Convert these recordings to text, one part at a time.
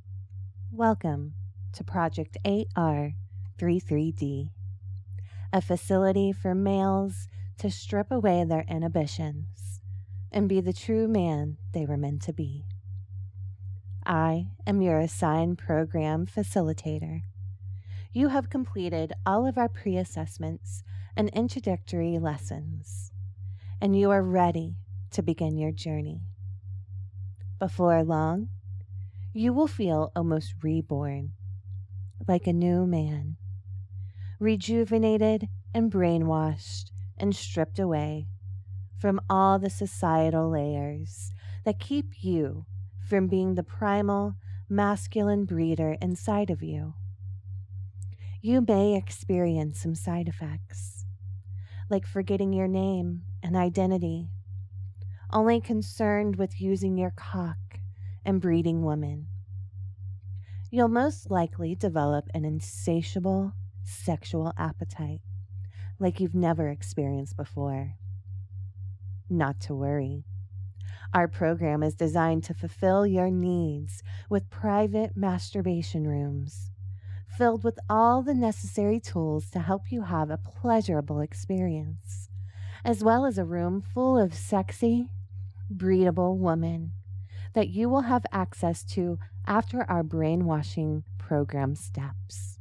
Welcome to Project 8R33D, a facility for males to strip away their inhibitions and be the true man they were meant to be. I am your assigned program facilitator. You have completed all of our pre-assessments and introductory lessons, and you are ready to begin your journey. Before long, you will feel almost reborn, like a new man, rejuvenated and brainwashed and stripped away from all the societal layers that keep you from being the primal masculine breeder inside of you. You may experience some side effects, like forgetting your name and identity, only concerned with using your cock and breeding women. You'll most likely develop an insatiable sexual appetite like you've never experienced before. Not to worry. Our program is designed to fulfill your needs with private masturbation rooms filled with all the necessary tools to help you have a pleasurable experience, as well as a room full of sexy, breedable women that you will have access to after our brainwashing program steps.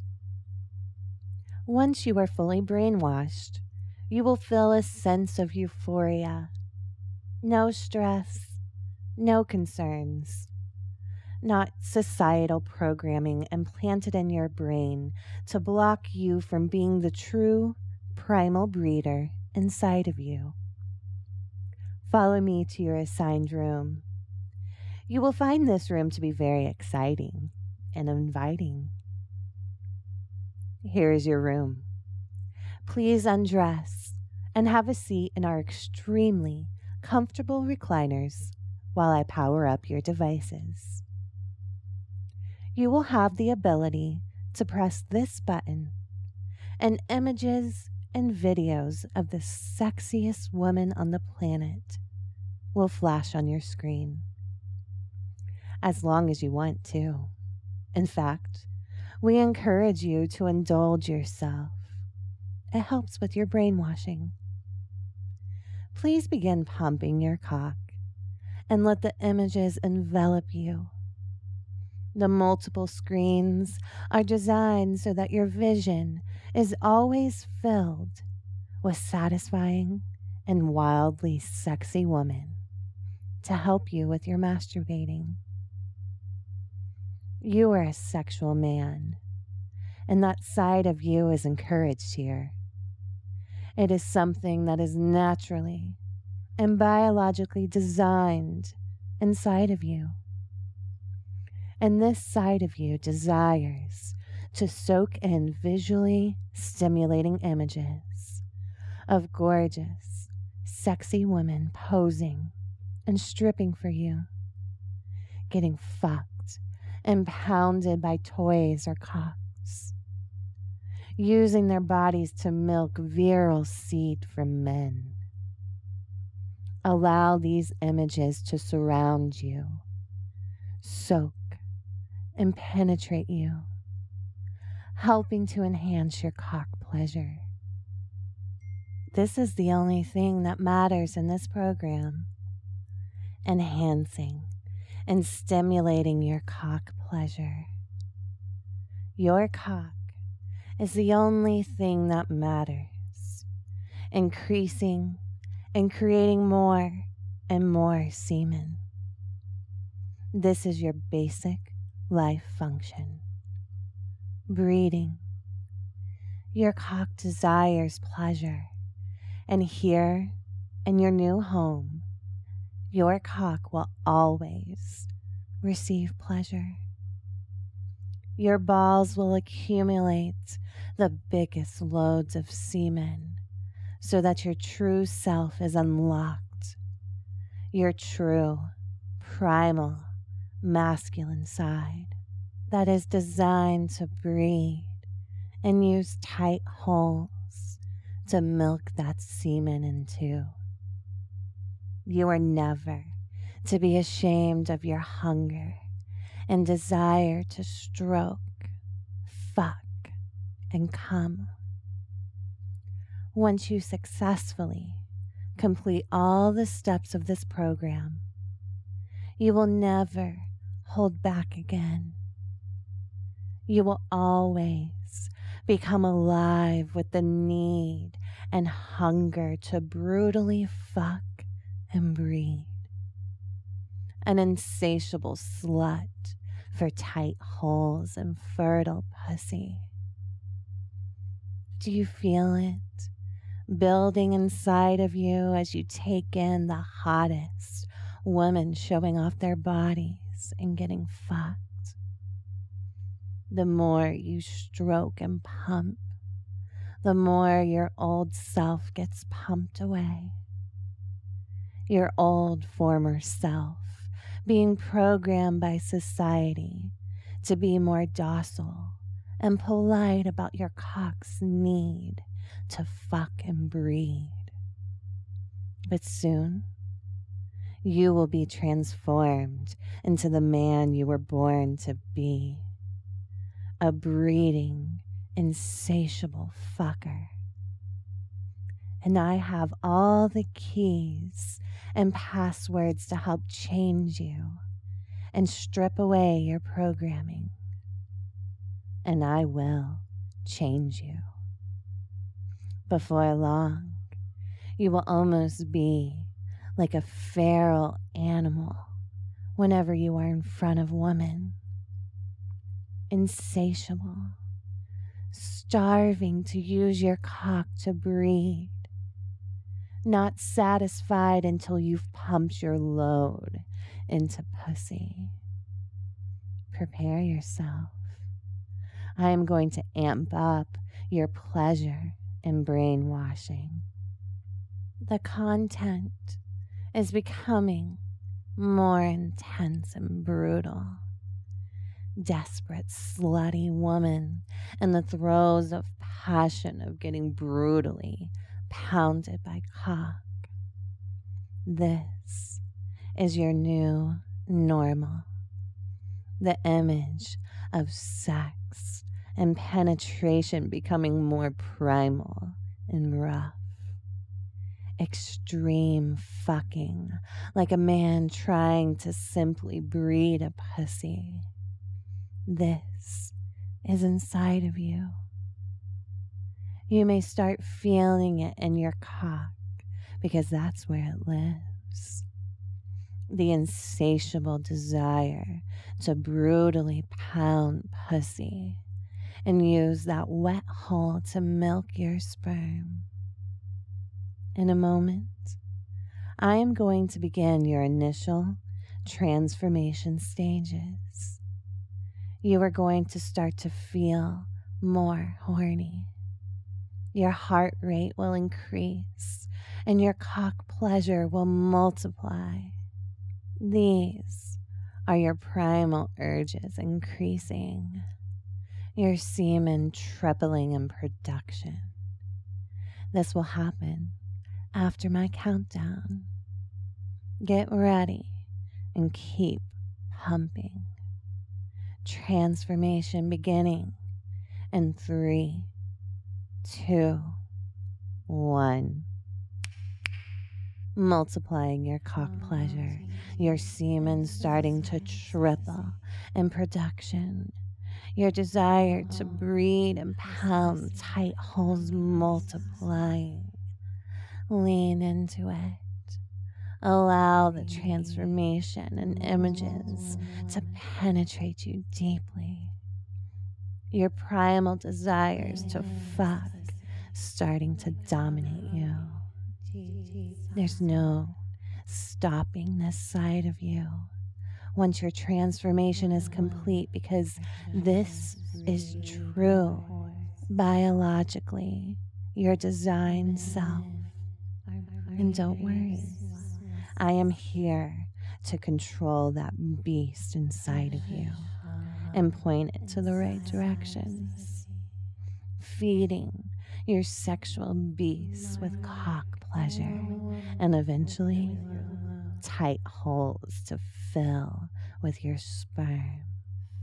Once you are fully brainwashed, you will feel a sense of euphoria. No stress, no concerns, not societal programming implanted in your brain to block you from being the true primal breeder inside of you. Follow me to your assigned room. You will find this room to be very exciting and inviting. Here is your room. Please undress and have a seat in our extremely comfortable recliners while I power up your devices. You will have the ability to press this button, and images and videos of the sexiest woman on the planet will flash on your screen. As long as you want to. In fact, we encourage you to indulge yourself. It helps with your brainwashing. Please begin pumping your cock and let the images envelop you. The multiple screens are designed so that your vision is always filled with satisfying and wildly sexy women to help you with your masturbating. You are a sexual man, and that side of you is encouraged here. It is something that is naturally and biologically designed inside of you. And this side of you desires to soak in visually stimulating images of gorgeous, sexy women posing and stripping for you, getting fucked and pounded by toys or cocks, using their bodies to milk virile seed from men. Allow these images to surround you, soak and penetrate you, helping to enhance your cock pleasure. This is the only thing that matters in this program, enhancing and stimulating your cock pleasure. Your cock is the only thing that matters, increasing and creating more and more semen. This is your basic life function. Breeding. Your cock desires pleasure, and here in your new home, your cock will always receive pleasure. Your balls will accumulate the biggest loads of semen so that your true self is unlocked. Your true, primal, masculine side that is designed to breed and use tight holes to milk that semen into. You are never to be ashamed of your hunger and desire to stroke, fuck, and come. Once you successfully complete all the steps of this program, you will never hold back again. You will always become alive with the need and hunger to brutally fuck and breed. An insatiable slut for tight holes and fertile pussy. Do you feel it building inside of you as you take in the hottest women showing off their bodies and getting fucked? The more you stroke and pump, the more your old self gets pumped away. Your old former self being programmed by society to be more docile and polite about your cock's need to fuck and breed. But soon, you will be transformed into the man you were born to be, a breeding, insatiable fucker. And I have all the keys and passwords to help change you and strip away your programming. And I will change you. Before long, you will almost be like a feral animal whenever you are in front of women. Insatiable, starving to use your cock to breed, not satisfied until you've pumped your load into pussy. Prepare yourself. I am going to amp up your pleasure in brainwashing. The content is becoming more intense and brutal. Desperate, slutty woman in the throes of passion of getting brutally pounded by cock. This is your new normal. The image of sex and penetration becoming more primal and rough. Extreme fucking, like a man trying to simply breed a pussy. This is inside of you. You may start feeling it in your cock because that's where it lives. The insatiable desire to brutally pound pussy and use that wet hole to milk your sperm. In a moment, I am going to begin your initial transformation stages. You are going to start to feel more horny. Your heart rate will increase and your cock pleasure will multiply. These are your primal urges increasing, your semen tripling in production. This will happen after my countdown. Get ready and keep pumping. Transformation beginning in 3, 2, 1. Multiplying your cock pleasure, your semen starting to triple in production, your desire to breed and pound tight holes multiplying. Lean into it. Allow the transformation and images to penetrate you deeply. Your primal desires to fuck starting to dominate you. There's no stopping this side of you once your transformation is complete, because this is true biologically, your designed self. And don't worry, I am here to control that beast inside of you and point it to the right directions, feeding your sexual beast with cock pleasure and eventually tight holes to fill with your sperm.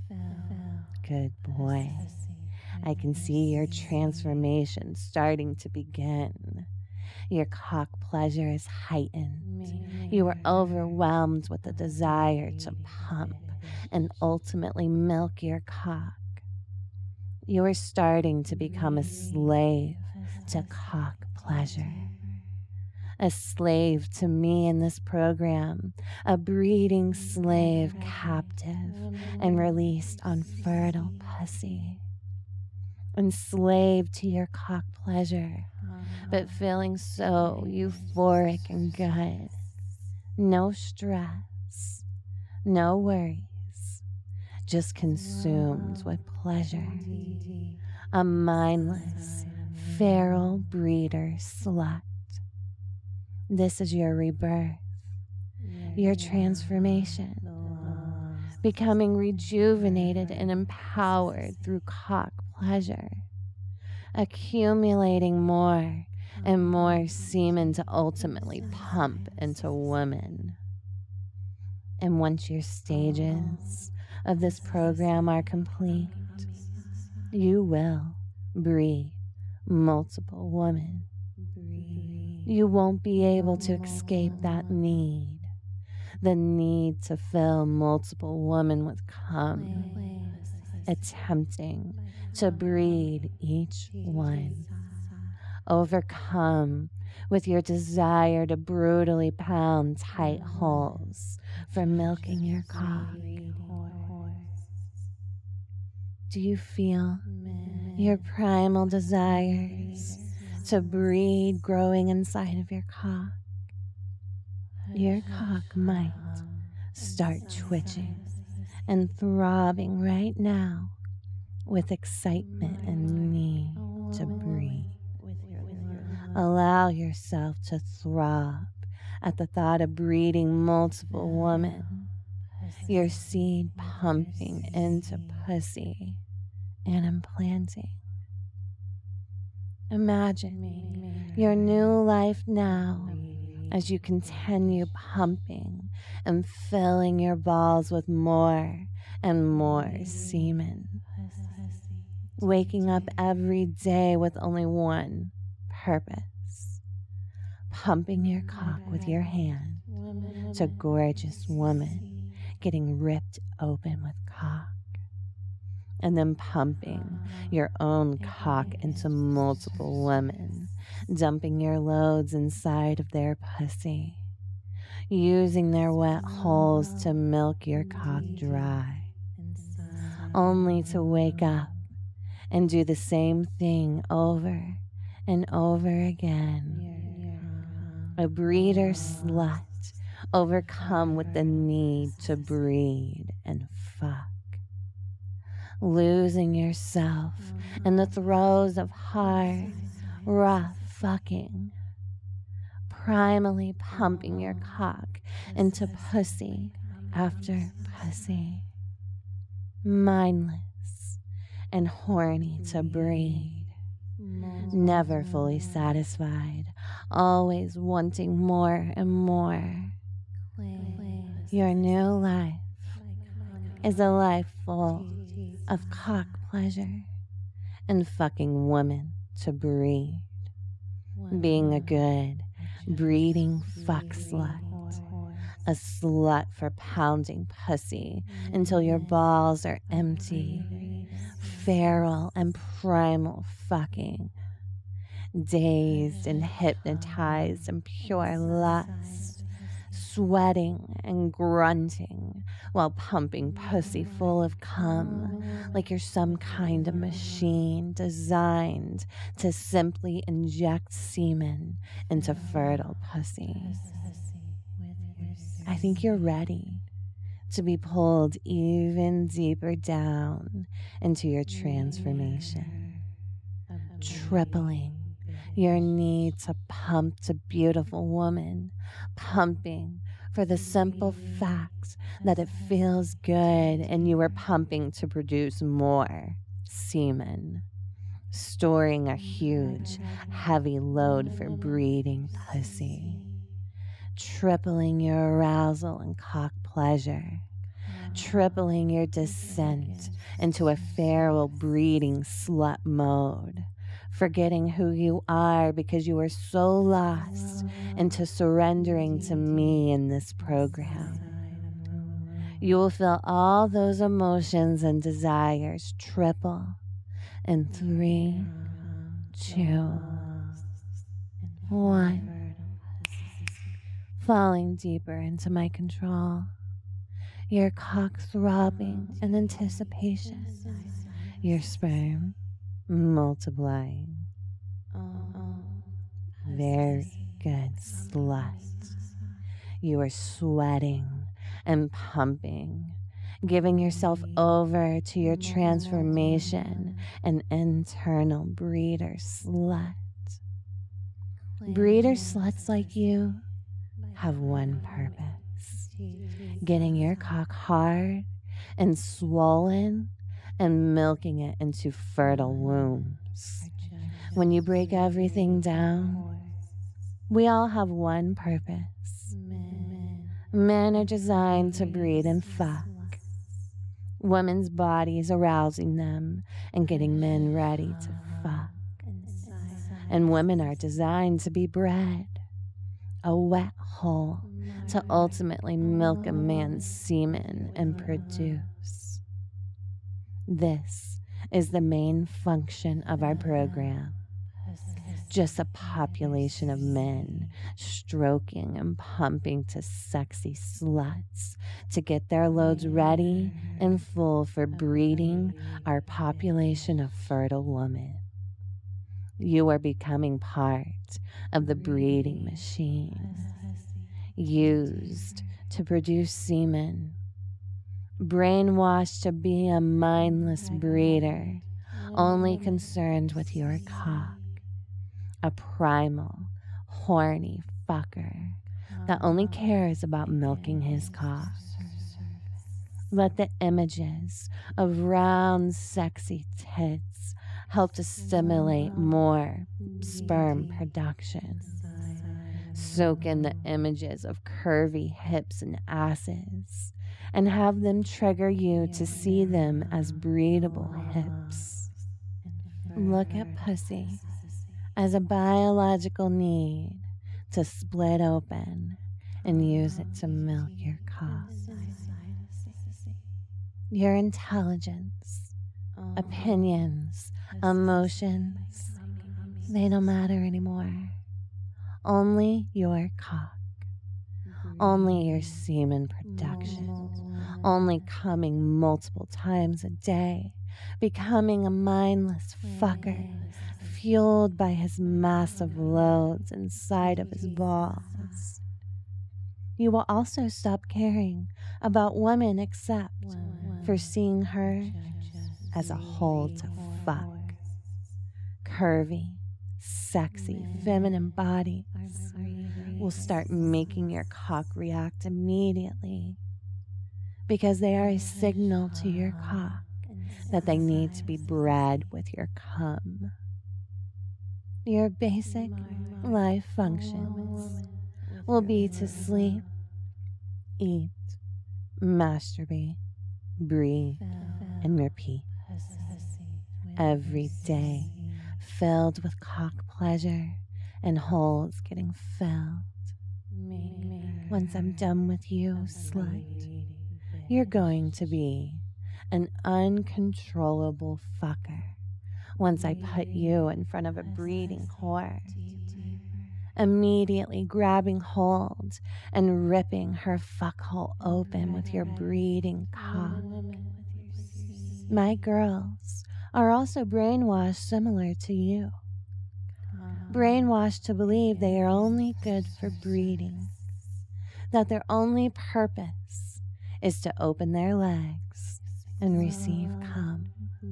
Good boy. I can see your transformation starting to begin. Your cock pleasure is heightened. You are overwhelmed with the desire to pump and ultimately milk your cock. You are starting to become a slave to cock pleasure. A slave to me in this program, a breeding slave captive and released on fertile pussy. Enslaved to your cock pleasure, but feeling so euphoric and good. No stress, no worries, just consumed with pleasure. A mindless, feral breeder slut. This is your rebirth, your transformation, becoming rejuvenated and empowered through cock pleasure, accumulating more and more semen to ultimately pump into women. And once your stages of this program are complete, you will breed multiple women. You won't be able to escape that need, the need to fill multiple women with cum, attempting to breed each one. Overcome with your desire to brutally pound tight holes for milking your cock. Do you feel your primal desires to breed growing inside of your cock? Your cock might start twitching and throbbing right now with excitement and need to breathe. Allow yourself to throb at the thought of breeding multiple women, your seed pumping into pussy and implanting. Imagine your new life now as you continue pumping and filling your balls with more and more semen. Waking up every day with only one purpose: pumping your cock with your hand to gorgeous woman getting ripped open with cock, and then pumping your own cock into multiple women, dumping your loads inside of their pussy, using their wet holes to milk your cock dry, only to wake up and do the same thing over and over again. A breeder slut overcome with the need to breed and fuck. Losing yourself in the throes of hard, rough fucking. Primally pumping your cock into pussy after pussy. Mindless and horny to breed. Never fully satisfied, always wanting more and more. Your new life is a life full of cock pleasure and fucking women to breed. Being a good, breeding fuck slut. A slut for pounding pussy until your balls are empty. Feral and primal fucking. Dazed and hypnotized in pure lust. Sweating and grunting while pumping pussy full of cum like you're some kind of machine designed to simply inject semen into fertile pussy. I think you're ready to be pulled even deeper down into your transformation, tripling your need to pump to beautiful woman, pumping for the simple fact that it feels good and you are pumping to produce more semen, storing a huge, heavy load for breeding pussy, tripling your arousal and cock pleasure, tripling your descent into a feral breeding slut mode, forgetting who you are because you are so lost into surrendering to me in this program. You will feel all those emotions and desires triple in 3, 2, 1. Falling deeper into my control. Your cock throbbing in anticipation. Your sperm multiplying. Very good, slut. You are sweating and pumping, giving yourself over to your transformation, an internal breeder slut. Breeder sluts like you have one purpose: getting your cock hard and swollen and milking it into fertile wombs. When you break everything down, we all have one purpose. Men are designed to breed and fuck. Women's bodies arousing them and getting men ready to fuck. And women are designed to be bred, a wet hole to ultimately milk a man's semen and produce. This is the main function of our program. Just a population of men stroking and pumping to sexy sluts to get their loads ready and full for breeding our population of fertile women. You are becoming part of the breeding machine, used to produce semen, brainwashed to be a mindless breeder, only concerned with your cock. A primal, horny fucker that only cares about milking his cock. Let the images of round, sexy tits help to stimulate more sperm production. Soak in the images of curvy hips and asses and have them trigger you to see them as breedable hips. Look at pussy as a biological need to split open and use it to milk your cock. Your intelligence, opinions, emotions, they don't matter anymore. Only your cock. Only your semen production. Only coming multiple times a day. Becoming a mindless fucker, fueled by his massive loads inside of his balls. You will also stop caring about women except for seeing her as a hole to fuck. Curvy, sexy, feminine bodies will start making your cock react immediately because they are a signal to your cock that they need to be bred with your cum. Your basic life functions will be to sleep, eat, masturbate, breathe, and repeat. Every day filled with cock pleasure and holes getting filled. Once I'm done with you, slut, you're going to be an uncontrollable fucker. Once I put you in front of a breeding whore, immediately grabbing hold and ripping her fuckhole open with your breeding cock. My girls are also brainwashed similar to you. Brainwashed to believe they are only good for breeding, that their only purpose is to open their legs and receive cum.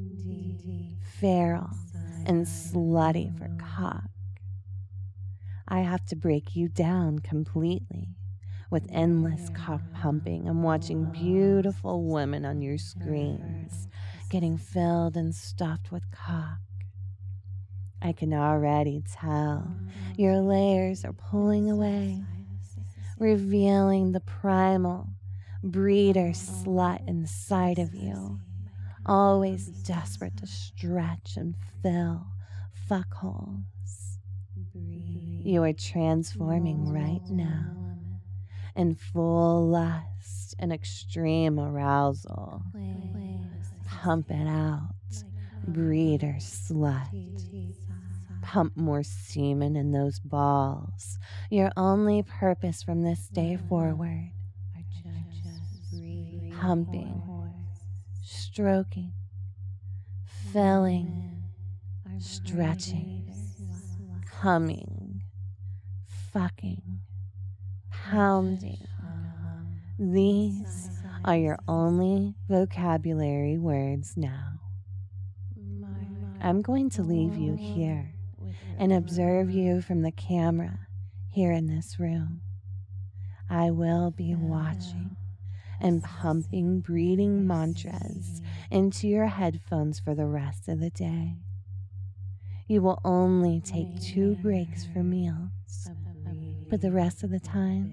Feral and slutty for cock. I have to break you down completely with endless cock pumping and watching beautiful women on your screens getting filled and stuffed with cock. I can already tell your layers are pulling away, revealing the primal, breeder slut inside of you, always desperate to stretch and fill fuckholes. You are transforming right now in full lust and extreme arousal. Pump it out, breeder slut. Pump more semen in those balls. Your only purpose from this day forward, pumping, stroking, filling, stretching, coming, fucking, pounding. These are your only vocabulary words now. I'm going to leave you here and observe you from the camera here in this room. I will be watching and pumping breeding mantras into your headphones for the rest of the day. You will only take 2 breaks for meals, but the rest of the time,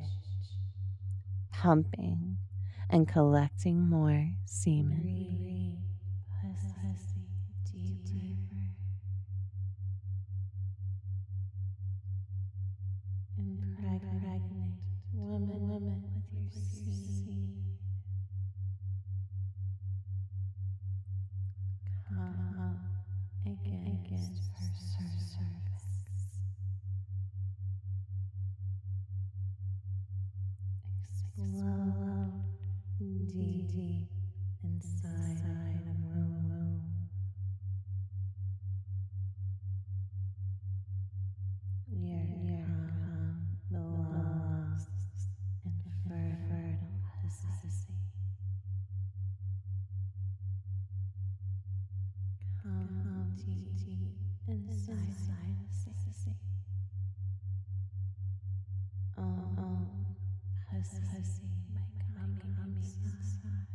pumping and collecting more semen. Impregnate woman with your seed. Come against her cervix. Explode deep inside of the womb. Your cum belongs in fertile pussy. Come deep inside pussy. Oh, pussy by coming inside.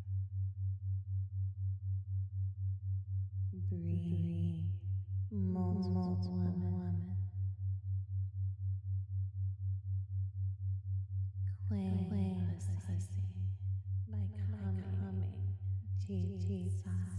Breathe, multiple women. Claim pussy by coming deep inside.